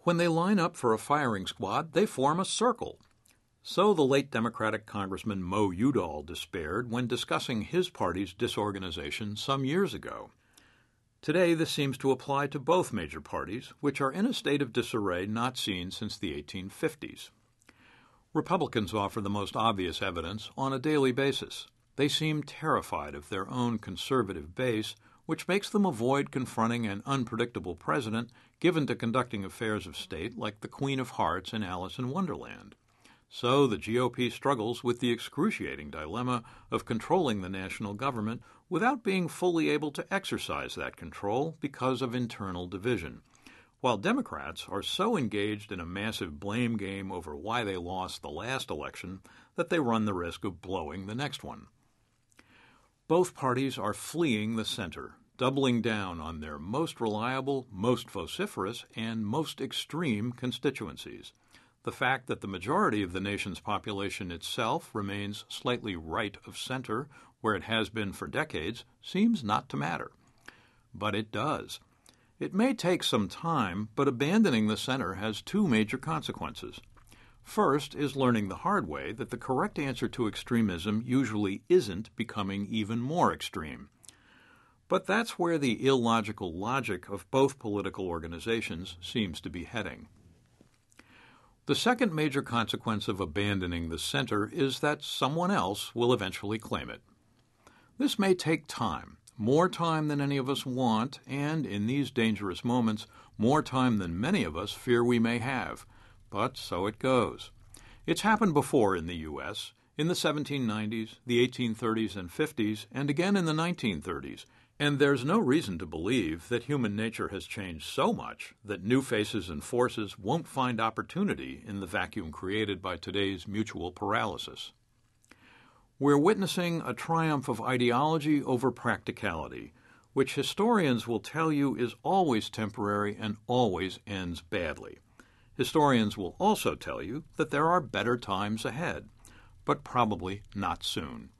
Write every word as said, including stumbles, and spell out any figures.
When they line up for a firing squad, they form a circle. So the late Democratic Congressman Mo Udall despaired when discussing his party's disorganization some years ago. Today, this seems to apply to both major parties, which are in a state of disarray not seen since the eighteen fifties. Republicans offer the most obvious evidence on a daily basis. They seem terrified of their own conservative base, which makes them avoid confronting an unpredictable president given to conducting affairs of state like the Queen of Hearts in Alice in Wonderland. So the G O P struggles with the excruciating dilemma of controlling the national government without being fully able to exercise that control because of internal division, while Democrats are so engaged in a massive blame game over why they lost the last election that they run the risk of blowing the next one. Both parties are fleeing the center, doubling down on their most reliable, most vociferous, and most extreme constituencies. The fact that the majority of the nation's population itself remains slightly right of center, where it has been for decades, seems not to matter. But it does. It may take some time, but abandoning the center has two major consequences. First is learning the hard way that the correct answer to extremism usually isn't becoming even more extreme. But that's where the illogical logic of both political organizations seems to be heading. The second major consequence of abandoning the center is that someone else will eventually claim it. This may take time, more time than any of us want, and in these dangerous moments, more time than many of us fear we may have. But so it goes. It's happened before in the U S, in the seventeen nineties, the eighteen thirties and fifties, and again in the nineteen thirties, and there's no reason to believe that human nature has changed so much that new faces and forces won't find opportunity in the vacuum created by today's mutual paralysis. We're witnessing a triumph of ideology over practicality, which historians will tell you is always temporary and always ends badly. Historians will also tell you that there are better times ahead, but probably not soon.